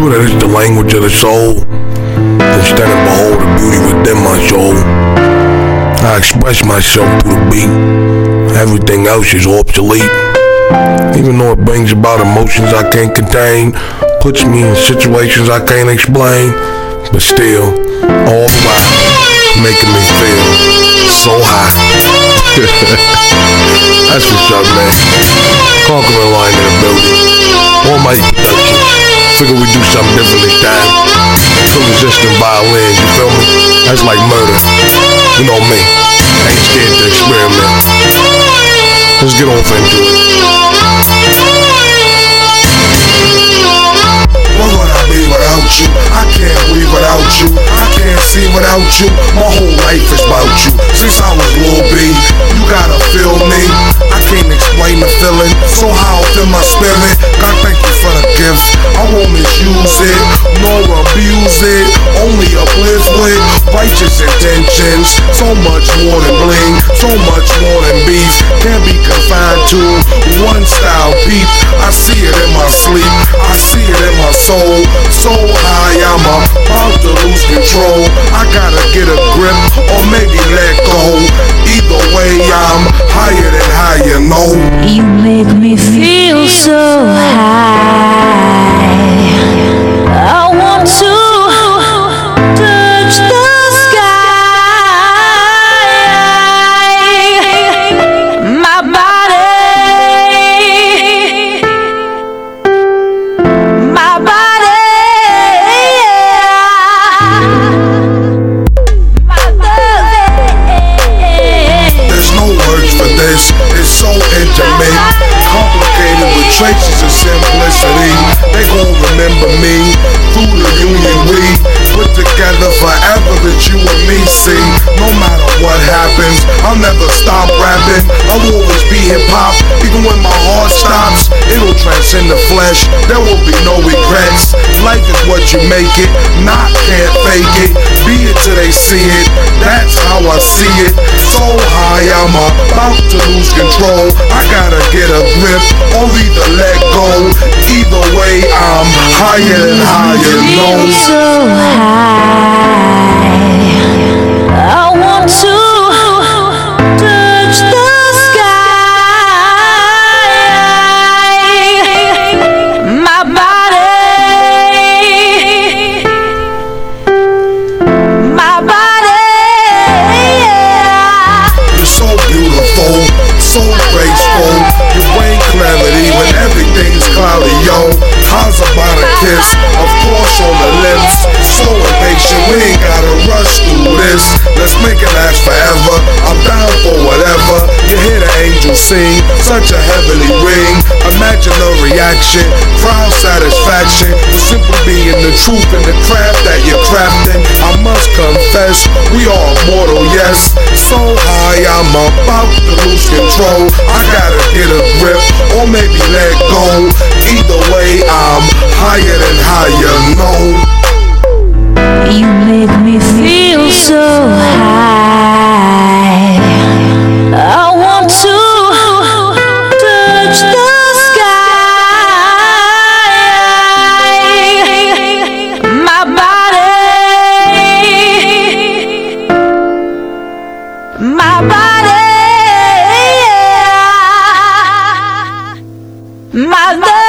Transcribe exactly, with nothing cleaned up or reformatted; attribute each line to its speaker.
Speaker 1: true that it's the language of the soul. Instead of behold the beauty within my soul, I express myself through the beat. Everything else is obsolete. Even though it brings about emotions I can't contain, puts me in situations I can't explain, but still, all the while, making me feel so high. That's what's up, man. Conquering line in the building. All my productions. Figure we do something different this time. Feel resistant violins, you feel me? That's like murder. You know me. I ain't scared to experiment. Let's get off into it.
Speaker 2: What would I be without you? I can't breathe without you. I can't see without you. My whole life is about you. Since I was Lil B, you gotta feel me. I can't explain the feeling, so how I feel my spirit. God, thank you for the gift. I won't misuse it, nor abuse it. Only uplift with righteous intentions. So much more than bling, so much more than beef. Can't be confined to one style peep. I see it in my sleep, I see it in my soul. So high I'm about to lose control. I gotta get a grip or maybe let go. Either way I'm higher than higher, no.
Speaker 3: You make me feel so high. I want to touch the sky. My body, my body, my body.
Speaker 2: There's no words for this, it's so intimate, complicated with traces of simplicity. They gon' remember me through the union we put together forever that you and me see. No matter what happens, I'll never stop rapping. I'll always be hip hop, even when my heart stops. It'll transcend the flesh, there will be no regrets. Life is what you make it, not can't fake it. Be it till they see it, that's how I see it. So high I'm about to lose control. I gotta get a grip or either let go. Either way I'm higher and higher, no.
Speaker 3: So high, I want to touch the sky. My body, my body.
Speaker 2: You're so beautiful, so graceful. You bring clarity when everything's cloudy, yo. How's about a kiss? Of course on the lips. So impatient, we ain't gotta rush through this. Let's make it last forever. I'm down for whatever. You hear the angels sing, such a heavenly ring. Imagine the reaction, crowd satisfaction will simply being the truth in the craft that you're crafting. I must confess, we are mortal, yes. So high I'm about to lose control. I gotta get a grip or maybe let go. Either way I'm higher than higher, no.
Speaker 3: You make me feel so high. I want to touch the sky. My body, my body, my love.